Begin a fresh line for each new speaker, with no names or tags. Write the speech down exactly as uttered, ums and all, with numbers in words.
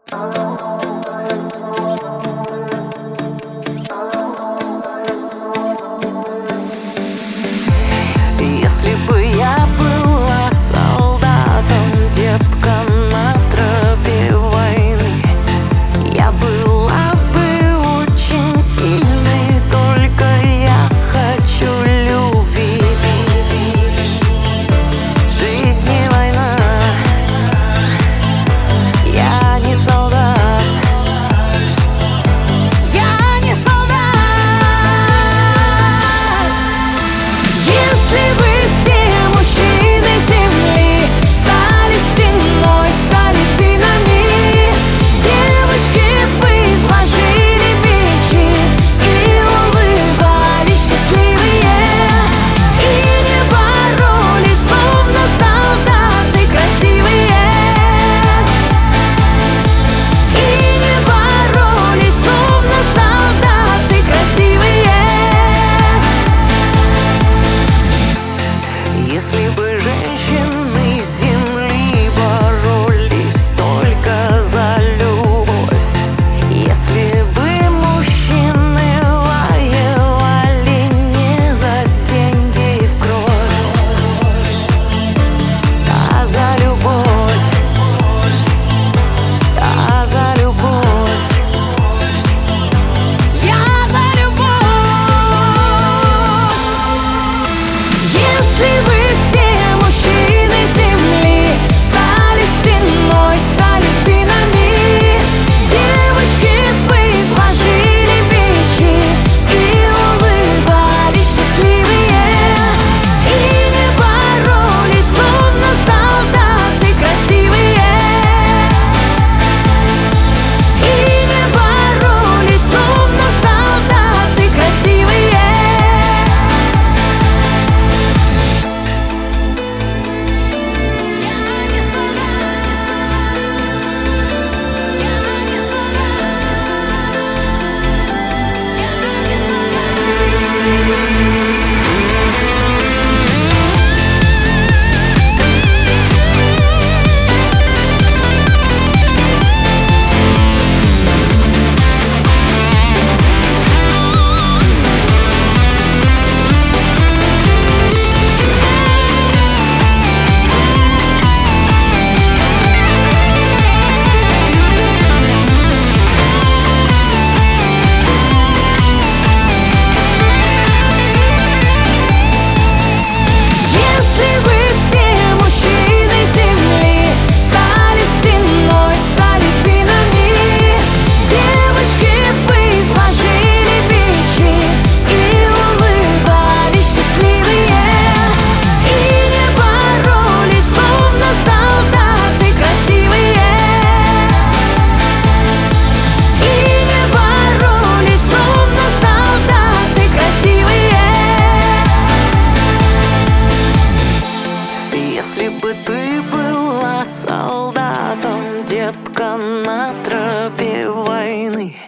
Если бы я была солдатом, детка, на тропе войны, я была бы очень сильной, только я хочу любви. Жизнь не война, я не солдат, я не солдат. Если бы все мужчины земли стали стеной, стали спинами, девочки бы сложили мечи и улыбались счастливые, и не боролись, словно солдаты красивые, и не боролись, словно солдаты красивые. Если бы женщины земли боролись только за любовь, если бы мужчины воевали не за деньги и в кровь, а за любовь, а за любовь, я за любовь. Если бы все мужчины земли стали стеной, стали спинами, девочки бы сложили мечи и улыбались счастливые, и не боролись, словно солдаты красивые, и не боролись, словно солдаты красивые. Если бы все мужчины земли стали стеной, стали спинами, девочки бы сложили мечи и улыбались счастливые, и не боролись, словно солдаты красивые, и не боролись, словно солдаты красивые. Если бы ты была солдатом, детка, на тропе войны,